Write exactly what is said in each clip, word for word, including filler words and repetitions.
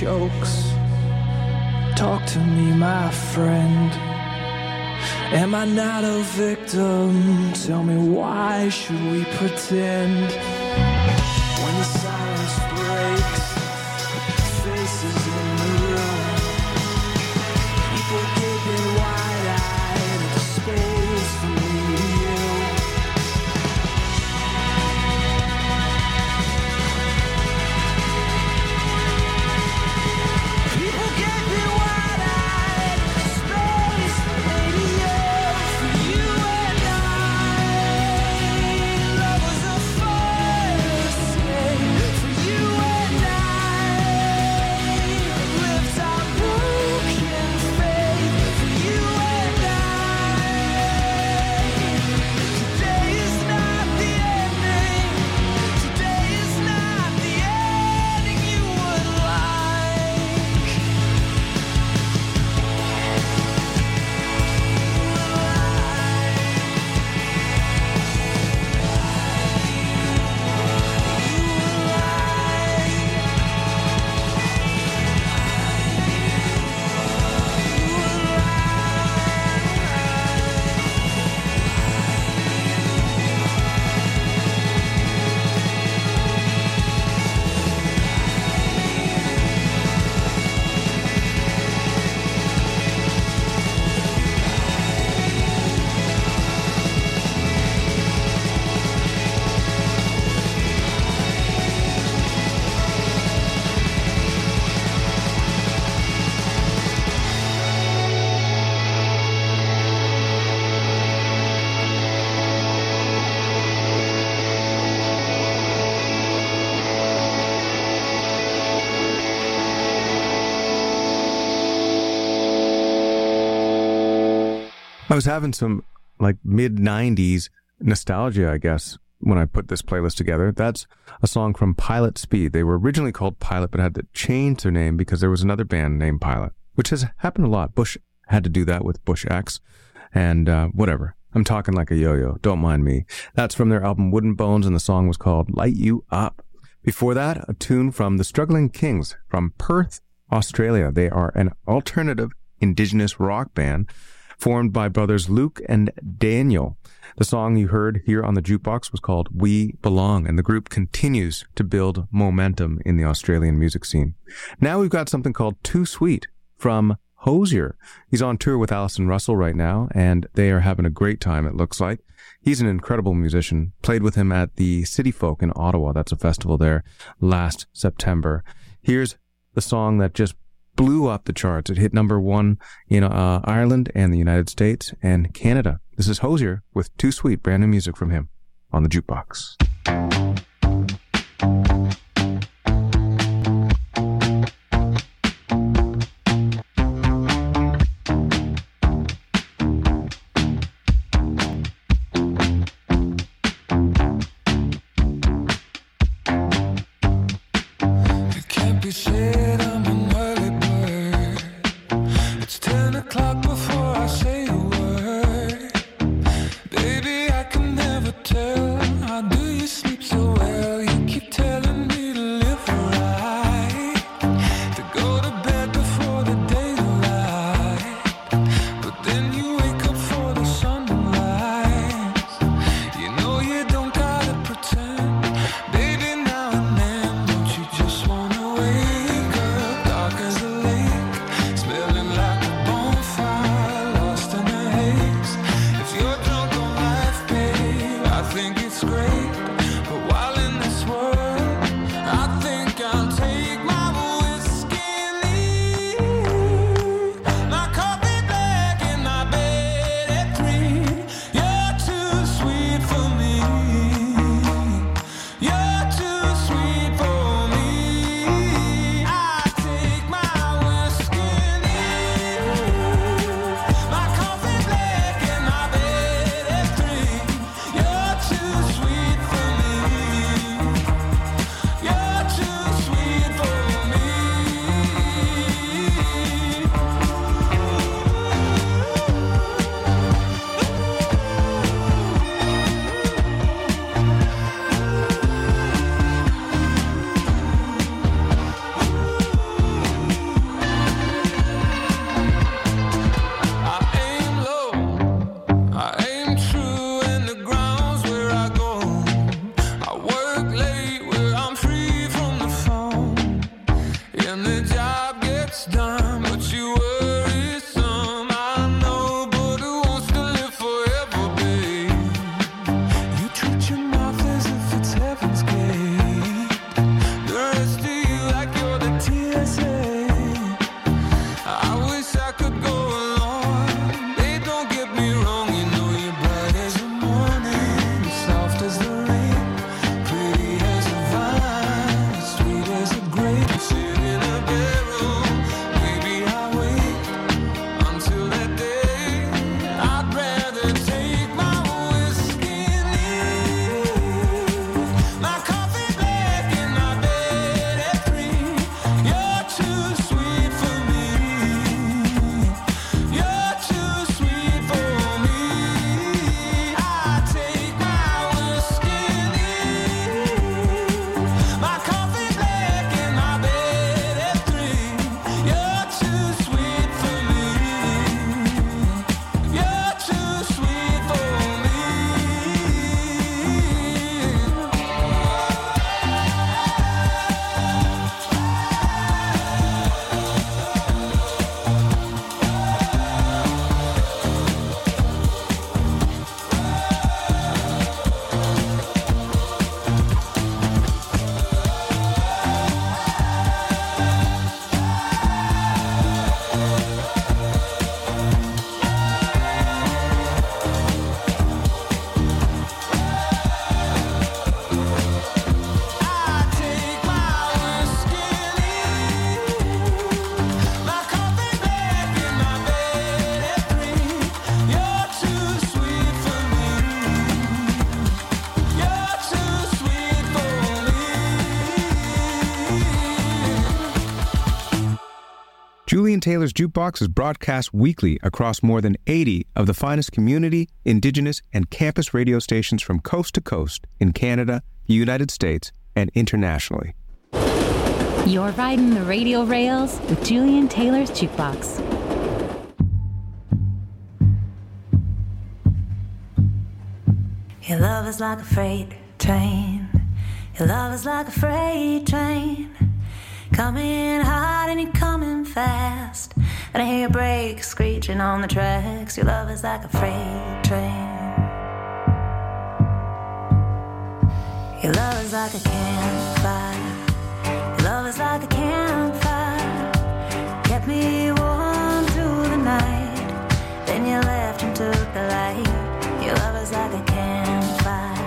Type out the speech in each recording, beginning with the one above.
chokes. Talk to me, my friend. Am I not a victim? Tell me, why should we pretend? When the silence breaks, faces in the room, people gaping wide-eyed at the space from me to you. People gaping wide-eyed at the space from me to you. For you and I, love was a fire escape. For you and I, lift our broken faith. For you and I, today is not the ending. Today is not the ending you would like. I was having some like mid nineties nostalgia, I guess, when I put this playlist together. That's a song from Pilot Speed. They were originally called Pilot, but had to change their name because there was another band named Pilot, which has happened a lot. Bush had to do that with Bush X, and uh, whatever. I'm talking like a yo-yo. Don't mind me. That's from their album Wooden Bones, and the song was called Light You Up. Before that, a tune from the Struggling Kings from Perth, Australia. They are an alternative indigenous rock band formed by brothers Luke and Daniel. The song you heard here on the jukebox was called We Belong, and the group continues to build momentum in the Australian music scene. Now we've got something called Too Sweet from Hozier. He's on tour with Alison Russell right now, and they are having a great time, it looks like. He's an incredible musician. Played with him at the City Folk in Ottawa. That's a festival there last September. Here's the song that just blew up the charts. It hit number one in uh, Ireland and the United States and Canada. This is Hozier with Too Sweet, brand new music from him on the jukebox. It can't be said I'm an early bird. It's ten o'clock before I say a word. Baby, I can never tell. How do you sleep so it's done, but you worry some. I know, but who wants to live forever, babe? You treat your mouth as if it's heaven's gate. The rest of you like you're the T S A. I wish I could go along. Babe, don't get me wrong, you know you're bright as the morning, soft as the rain, pretty as a vine, sweet as a grape. Sit in a barrel, maybe I'll wait until that day. I'd rather take my whiskey neat, my coffee black in my bed at three. You're too sweet for me. You're too sweet for me. I take my whiskey neat, my coffee black in my bed at three. You're too sweet for me. You're too sweet for me. I take my whiskey neat, my coffee black in my bed at three. You're too sweet for me. You're too sweet for me. Julian Taylor's Jukebox is broadcast weekly across more than eighty of the finest community, indigenous, and campus radio stations from coast to coast in Canada, the United States, and internationally. You're riding the radio rails with Julian Taylor's Jukebox. Your love is like a freight train. Your love is like a freight train. Coming hot and you're coming fast. And I hear your brakes screeching on the tracks. Your love is like a freight train. Your love is like a campfire. Your love is like a campfire. Kept me warm through the night. Then you left and took the light. Your love is like a campfire.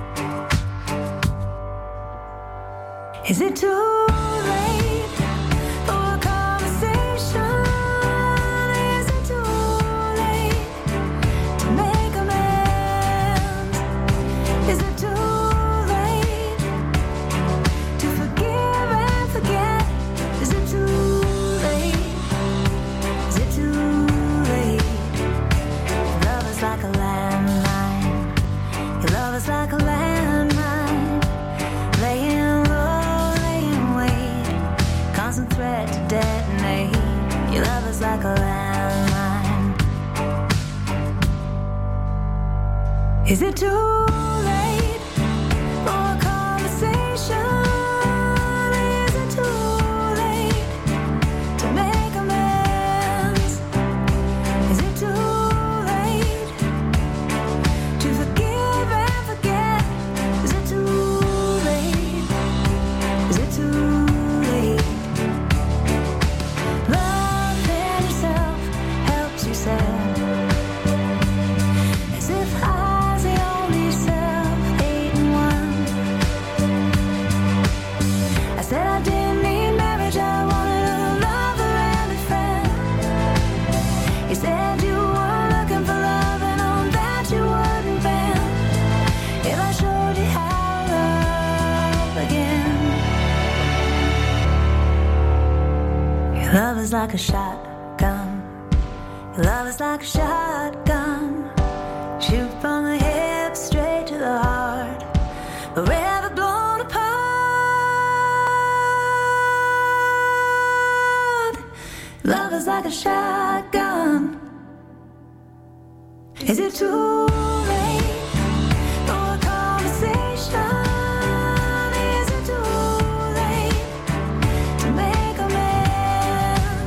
Is it too late for a conversation? Is it too late to make amends? Is it too late to forgive and forget? Is it too late? Is it too late? Your love is like a landmine. Your love is like a landmine. Laying low, laying wait. Constant threat to detonate. Your love is like a landmine. Is it too late for a conversation? Is it too late to make amends? Is it too late to forgive and forget? Is it too late? Is it too late? Love in yourself helps yourself. As if I's the only self-hating one. I said I didn't need marriage, I wanted a lover and a friend. You said you were looking for love, and on that you wouldn't bend. If I showed you how to love again. Your love is like a shotgun. Your love is like a shotgun. Shoot from the hip straight to the heart. Forever blown apart. Love is like a shotgun. Is it too late for a conversation? Is it too late to make amends?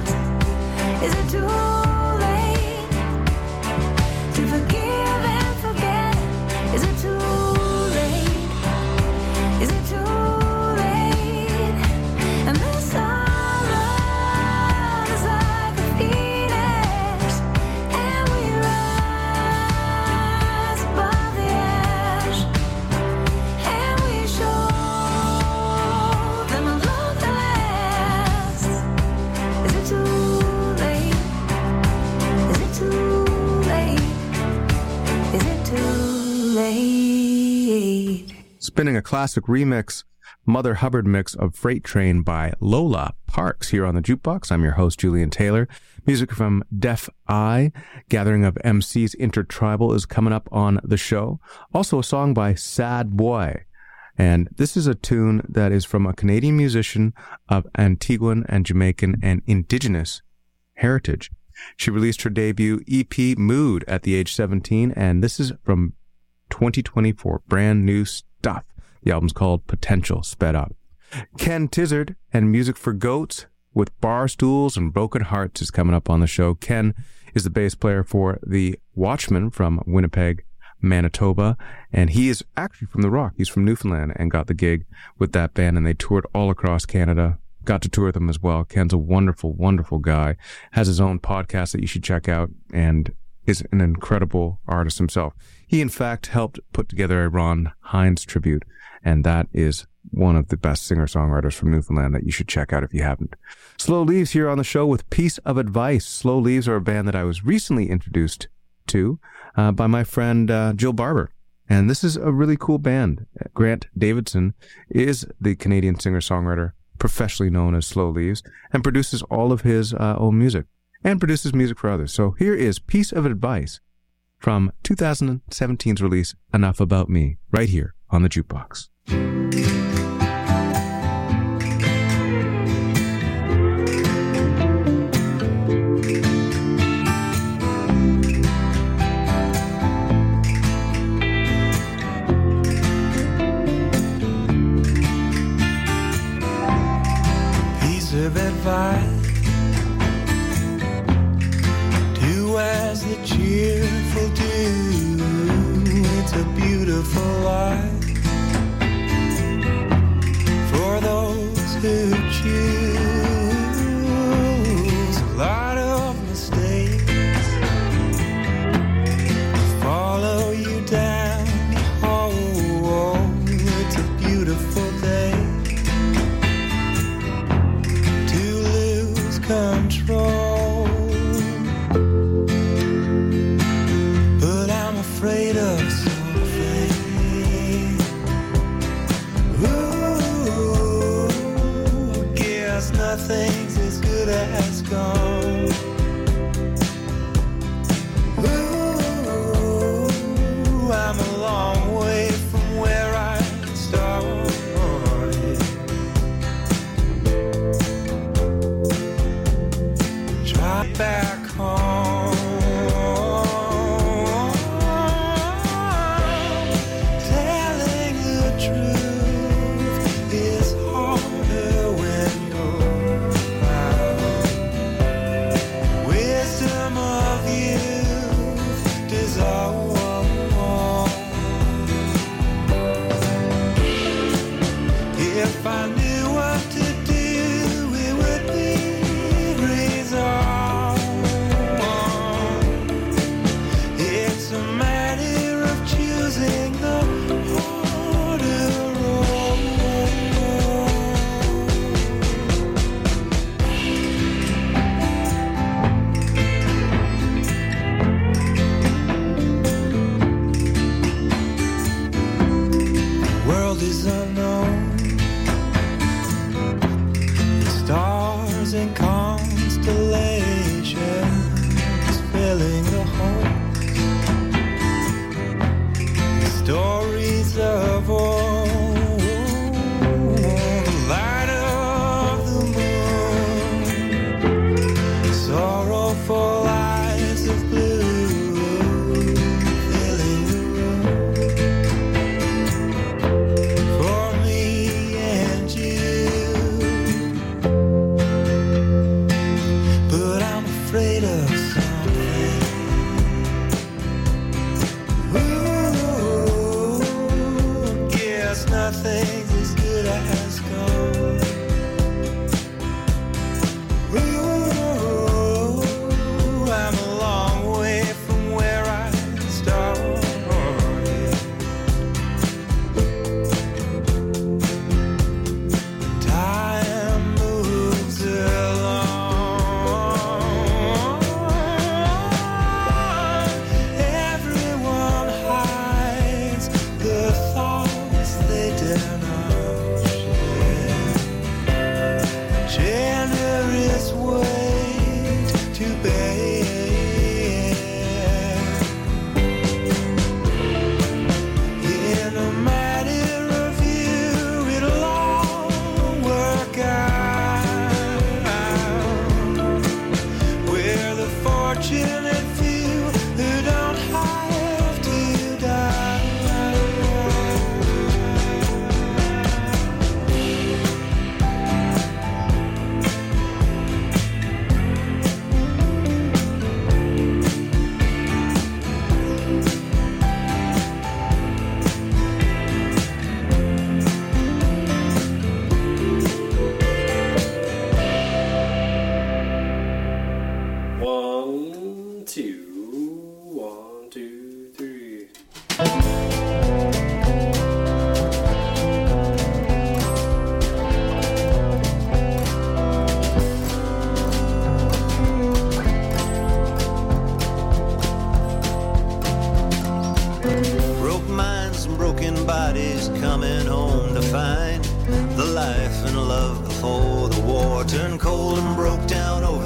spinning a classic remix, Mother Hubbard mix of Freight Train by Lola Parks here on the Jukebox. I'm your host, Julian Taylor. Music from Def Eye, Gathering of M Cs Intertribal is coming up on the show. Also a song by Sad Boy. And this is a tune that is from a Canadian musician of Antiguan and Jamaican and Indigenous heritage. She released her debut E P, Mood, at the age seventeen, and this is from twenty twenty-four. Brand new stuff. The album's called Potential Sped Up. Ken Tizzard and Music for Goats with Bar Stools and Broken Hearts is coming up on the show. Ken is the bass player for the Watchmen from Winnipeg, Manitoba, and he is actually from The Rock. He's from Newfoundland and got the gig with that band, and they toured all across Canada. Got to tour with them as well. Ken's a wonderful, wonderful guy. Has his own podcast that you should check out and is an incredible artist himself. He, in fact, helped put together a Ron Hines tribute, and that is one of the best singer-songwriters from Newfoundland that you should check out if you haven't. Slow Leaves here on the show with Piece of Advice. Slow Leaves are a band that I was recently introduced to uh, by my friend uh, Jill Barber. And this is a really cool band. Grant Davidson is the Canadian singer-songwriter professionally known as Slow Leaves, and produces all of his uh, own music, and produces music for others. So here is Piece of Advice from two thousand seventeen's release, Enough About Me, right here on the Jukebox. Of advice, do as the cheerful do. It's a beautiful life for those who choose. A lot of mistakes follow you down. Oh, oh, it's a beautiful day. Control, but I'm afraid of something. Ooh, I guess nothing's as good as gone. Ooh, I'm a long way from where I started. Back home, telling the truth is harder when you're proud. Wisdom of youth dissolve. If I knew what to do, it would be resolved. And constellations filling the halls, stories of old, the light of the moon, sorrowful eyes of blue filling the room for me and you. Afraid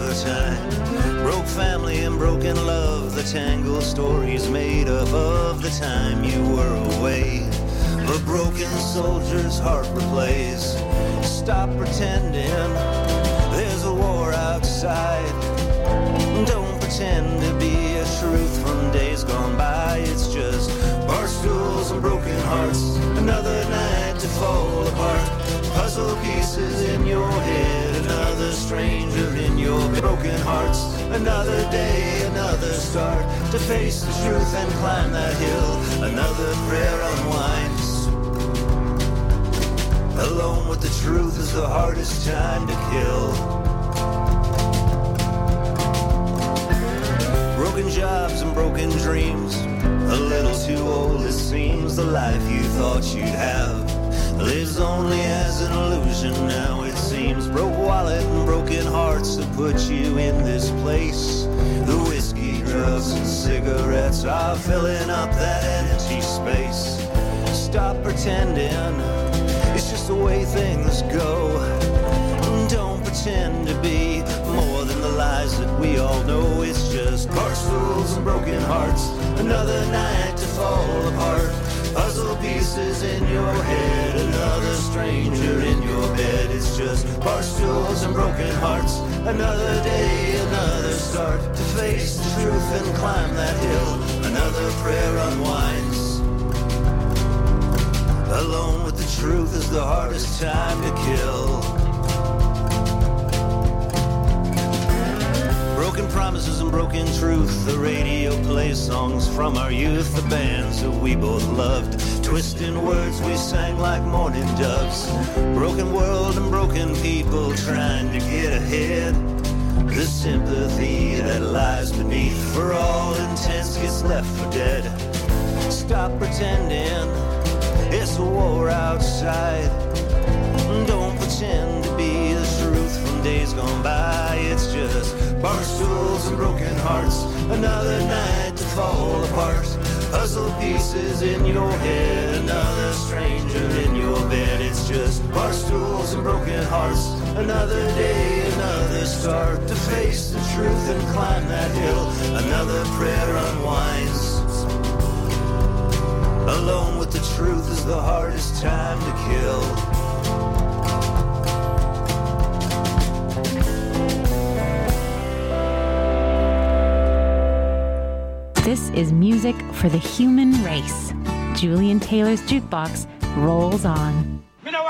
the time. Broke family and broken love, the tangled stories made up of the time you were away. A broken soldier's heart replays. Stop pretending there's a war outside. Don't pretend to be a truth from days gone by. It's just bar stools and broken hearts. Another night to fall apart. Puzzle pieces in your head. Another stranger in your broken hearts. Another day, another start to face the truth and climb that hill. Another prayer unwinds. Alone with the truth is the hardest time to kill. Broken jobs and broken dreams. A little too old it seems. The life you thought you'd have lives only as an illusion now it seems. Broke wallet and broken hearts that put you in this place. The whiskey, drugs and cigarettes are filling up that empty space. Stop pretending it's just the way things go. Don't pretend to be more than the lies that we all know. It's just bar stools and broken hearts. Another night to fall apart. Puzzle pieces in your head. Another stranger in your bed. It's just bar stools and broken hearts. Another day, another start to face the truth and climb that hill. Another prayer unwinds. Alone with the truth is the hardest time to kill. Broken promises and broken truth. The radio plays songs from our youth. The bands that we both loved. Twisting words we sang like mourning doves. Broken world and broken people trying to get ahead. The sympathy that lies beneath for all intents gets left for dead. Stop pretending it's a war outside. Don't pretend to be the truth from days gone by. It's just bar stools and broken hearts. Another night to fall apart. Puzzle pieces in your head. Another stranger in your bed. It's just bar stools and broken hearts. Another day, another start to face the truth and climb that hill. Another prayer unwinds. Alone with the truth is the hardest time to kill. This is music for the human race. Julian Taylor's jukebox rolls on.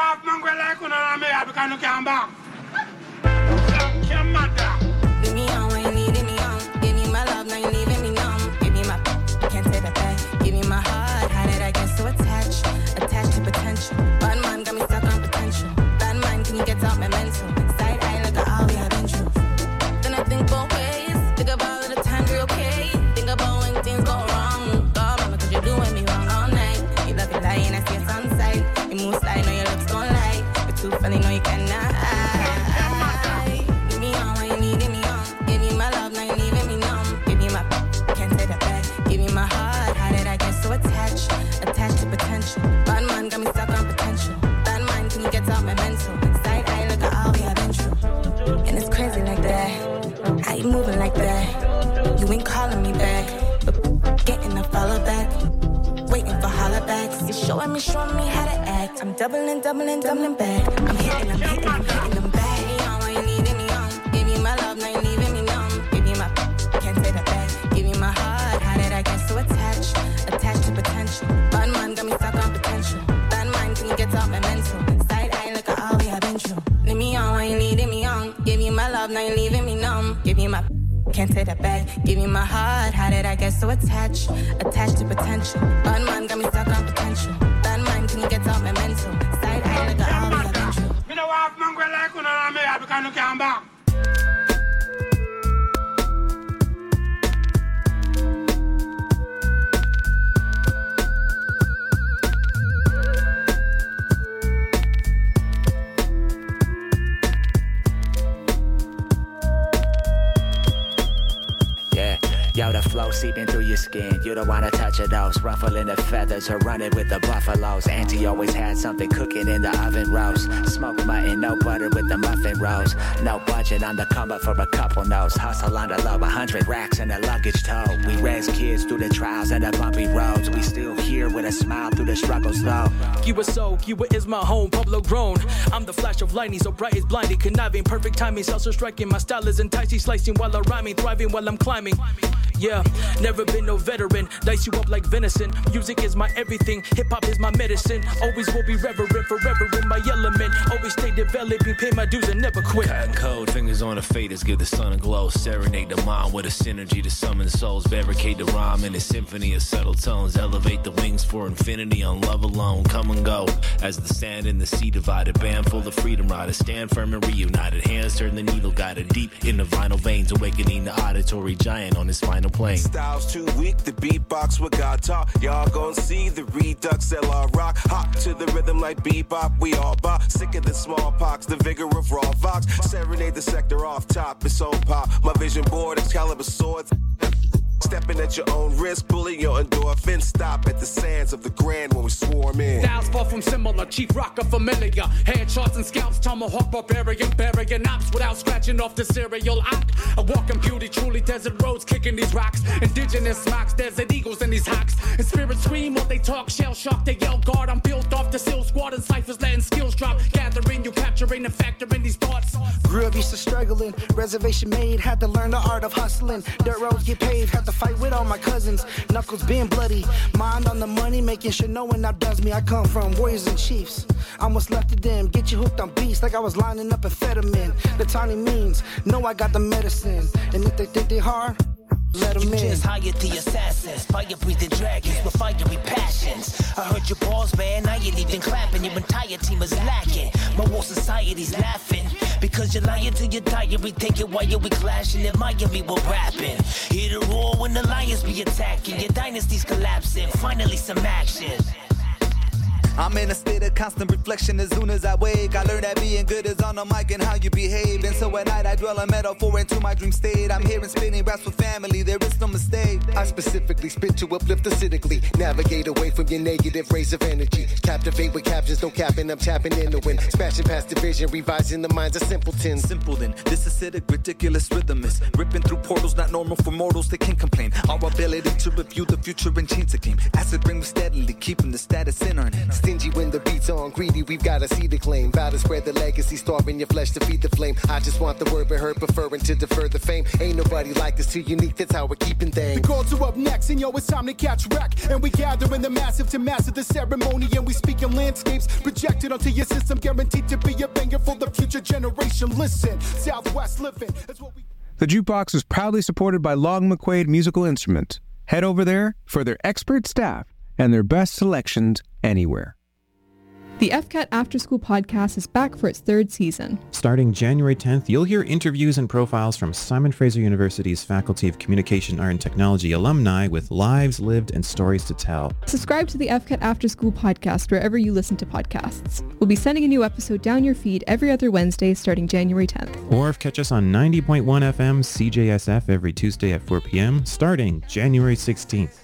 Give me on when you need me on. Give me my love, now you're leaving me numb. Give me my, can't take that back. Give me my heart, how did I get so attached? Attached to potential. Bad man got me stuck on potential. Bad man, can you get out my mental? Side eye, look at all we have been through. Then I think both ways. Think about all the time we're okay. Think about when things go wrong. God, mama, cause you're doing me wrong all night. You love it lying, I see it on sight. You move slide, know your lips don't lie. You're too funny, no you cannot. Give me on when you needing me on. Give me my love, now you're leaving me numb. Give me my, can't take that back. Give me my heart, how did I get so attached? Attached to potential. Bad man got me stuck on potential. Bad man, can you get out my mental? Side eye, look at all we have been through. And it's crazy like that. How you moving like that? You ain't calling me back, but getting a follow back. Waiting for holler backs. You're showing me, showing me how to act. I'm doubling, doubling, doubling back. I'm hitting, I'm hitting, I'm hitting them back. Give me on when you needing me on. Give me my love, now you're leaving me numb. Give me my, can't take that back. Give me my heart, how did I get so attached? Attached to potential. Bad man got me stuck on potential. Bad man, can you get out my mental? Side eye, look at all we have been through. Leave me on when you needing me on. Give me my love, now you're leaving me numb. Give me my, can't take that back. Give me my heart, how did I get so attached? Attached to potential. Bad man got me stuck on potential. Bad man, can you get out my mental? Side eye, look at all we have been through. Me no want man go like you, no, no, me happy because you can't back. Yo, the flow seeping through your skin. You don't wanna touch a dose. Ruffling the feathers or running with the buffaloes. Auntie always had something cooking in the oven roast. Smoked mutton, no butter with the muffin rolls. No budget on the come up for a couple notes. Hustle on the low, a hundred racks in the luggage tow. We raise kids through the trials and the bumpy roads. We still here with a smile through the struggles though. Cuba soul, Cuba is my home, Pablo grown. I'm the flash of lightning, so bright is blinding. Conniving, perfect timing, salsa striking. My style is enticing, slicing while I'm rhyming. Thriving while I'm climbing. Yeah, never been no veteran. Dice you up like venison. Music is my everything. Hip-hop is my medicine. Always will be reverent, forever in my element. Always stay developing, pay my dues and never quit. Cotton cold, fingers on the faders, give the sun a glow. Serenade the mind with a synergy to summon souls. Barricade the rhyme in a symphony of subtle tones. Elevate the wings for infinity on love alone. Come and go as the sand and the sea divided. Band full of freedom riders, stand firm and reunited. Hands turn the needle, guided deep in the vinyl veins. Awakening the auditory giant on his final plane. Styles too weak, the beatbox what God taught. Y'all gon' see the redux L R rock. Hop to the rhythm like bebop, we all bop. Sick of the smallpox, the vigor of raw vox. Serenade the sector off top, it's on pop. My vision board, Excalibur swords. Stepping at your own risk, pulling your endorphins. Stop at the sands of the grand when we swarm in. Styles far from similar, chief rocker familiar. Headshots and scalps, tomahawk barbarian, burying ops without scratching off the serial op. A walking beauty, truly desert roads, kicking these rocks. Indigenous smocks, desert eagles in these hawks. And spirits scream while they talk, shell shock, they yell guard. I'm built off the seal squad and ciphers letting skills drop. Gathering, you capturing and factoring these thoughts. Grew up used to struggling, reservation made, had to learn the art of hustling. Dirt roads get paved, had to fight with all my cousins. Knuckles being bloody, mind on the money, making sure no one outdoes me. I come from warriors and chiefs. Almost left it them, get you hooked on beats like I was lining up amphetamine. The tiny means, know I got the medicine. And if they think they hard, let them you in. Just hired the assassins, fire-breathing dragons with fiery passions. I heard your balls, man, I ain't even clapping. Your entire team is lacking. My whole society's laughing. Because you're lying to your diary, thinking why you we clashing in Miami, we're rapping. Hear the roar when the lions be attacking. Your dynasty's collapsing, finally some action. I'm in a state of constant reflection as soon as I wake. I learned that being good is on the mic and how you behave. And so at night I dwell a metaphor into my dream state. I'm hearing spinning raps with family, there is no mistake. I specifically spit to uplift acidically. Navigate away from your negative rays of energy. Captivate with captions, no capping, I'm tapping in the wind. Smashing past division, revising the minds of simpletons. Simple then, this acidic, ridiculous rhythm is ripping through portals, not normal for mortals, they can complain. Our ability to review the future and change the game. Acid ring steadily, keeping the status in our name. Stingy when the beat's on, greedy, we've got to see the claim. Vow to spread the legacy, starving your flesh to feed the flame. I just want the word but heard, preferring to defer the fame. Ain't nobody like us, too unique, that's how we're keeping things. The chords are up next, and yo, it's time to catch wreck. And we gather in the massive to master the ceremony. And we speak in landscapes projected onto your system, guaranteed to be a banger for the future generation. Listen, Southwest living, that's what we... The Jukebox is proudly supported by Long McQuaid Musical Instruments. Head over there for their expert staff and their best selections anywhere. The F C A T After School podcast is back for its third season. Starting January tenth, you'll hear interviews and profiles from Simon Fraser University's Faculty of Communication, Art and Technology alumni with lives lived and stories to tell. Subscribe to the F C A T After School podcast wherever you listen to podcasts. We'll be sending a new episode down your feed every other Wednesday starting January tenth. Or catch us on ninety point one F M C J S F every Tuesday at four p.m. starting January sixteenth.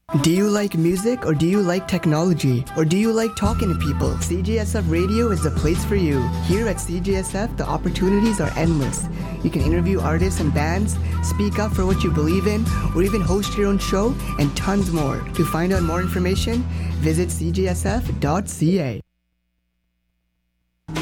Do you like music or do you like technology? Or do you like talking to people? C J S F Radio is the place for you. Here at C J S F, the opportunities are endless. You can interview artists and bands, speak up for what you believe in, or even host your own show, and tons more. To find out more information, visit c j s f dot c a.